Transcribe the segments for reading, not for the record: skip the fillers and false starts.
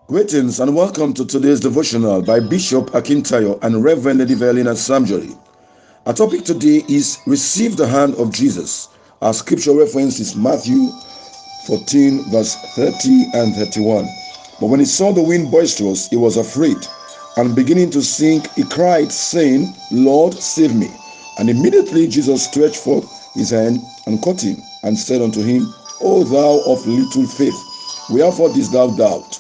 Greetings and welcome to today's devotional by Bishop Akintayo and Reverend Edivelina Samjoli. Our topic today is Receive the Hand of Jesus. Our scripture reference is Matthew 14, verse 30 and 31. But when he saw the wind boisterous, he was afraid, and beginning to sink, he cried, saying, Lord, save me. And immediately Jesus stretched forth his hand and caught him, and said unto him, O thou of little faith, wherefore didst thou doubt?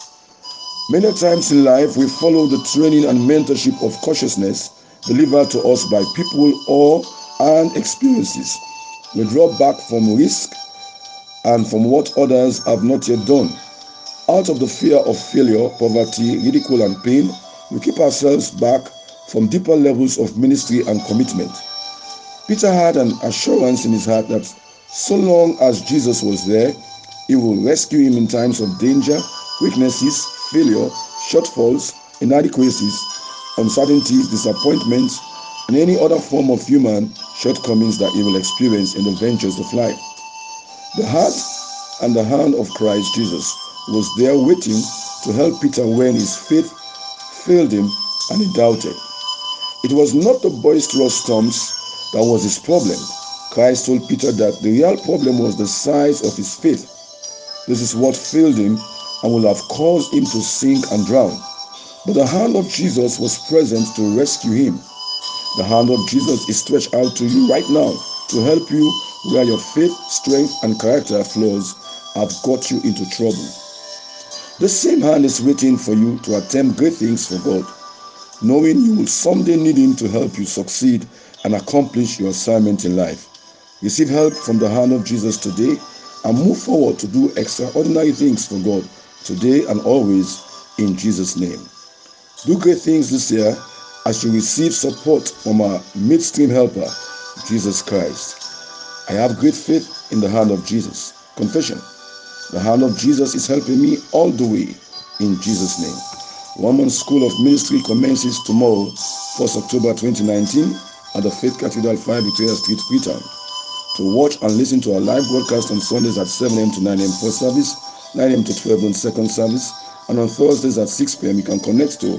Many times in life, we follow the training and mentorship of cautiousness delivered to us by people or and experiences. We draw back from risk and from what others have not yet done. Out of the fear of failure, poverty, ridicule, and pain, we keep ourselves back from deeper levels of ministry and commitment. Peter had an assurance in his heart that so long as Jesus was there, he will rescue him in times of danger, weaknesses, failure, shortfalls, inadequacies, uncertainties, disappointments, and any other form of human shortcomings that he will experience in the ventures of life. The heart and the hand of Christ Jesus was there waiting to help Peter when his faith failed him and he doubted. It was not the boisterous storms that was his problem. Christ told Peter that the real problem was the size of his faith. This is what failed him and would have caused him to sink and drown. But the hand of Jesus was present to rescue him. The hand of Jesus is stretched out to you right now to help you where your faith, strength, and character flaws have got you into trouble. The same hand is waiting for you to attempt great things for God, knowing you will someday need him to help you succeed and accomplish your assignment in life. Receive help from the hand of Jesus today and move forward to do extraordinary things for God today and always in Jesus' name. Do great things this year as you receive support from our midstream helper, Jesus Christ. I have great faith in the hand of Jesus. Confession. The hand of Jesus is helping me all the way in Jesus' name. One Month School of Ministry commences tomorrow, 1st October 2019, at the Faith Cathedral 5 Victoria Street, Freetown. To watch and listen to our live broadcast on Sundays at 7 a.m. to 9 a.m. first service, 9 a.m. to 12 noon second service, and on Thursdays at 6 p.m. you can connect to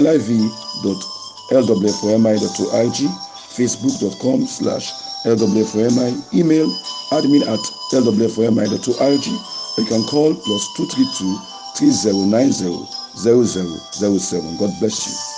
liv.lwfmi.org, facebook.com/lwfmi, email admin@lwfmi.org, or you can call +232 3090 0007. God bless you.